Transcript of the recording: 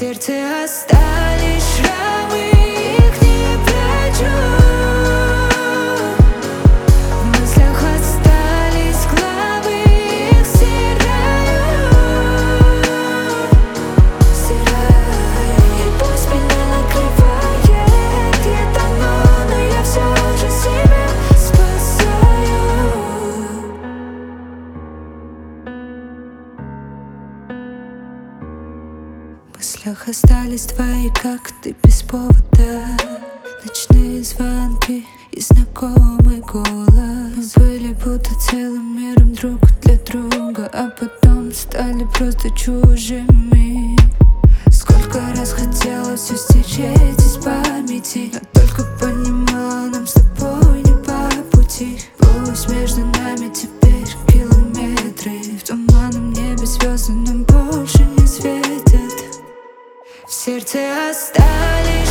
сердце остались шрамы, их не прячу. В мыслях остались главы, их стираю. И пусть меня накрывает, я тону, но я все же себя спасаю. В мыслях остались твои, как ты без повода. Ночные звонки и знакомый голос. Мы были будто целым миром друг для друга, а потом стали просто чужими. Сколько раз хотела все стереть из памяти, но только понимала, нам с тобой не по пути. Пусть между нами теперь километры, в туманном небе звезды нам больше не светят. В сердце остались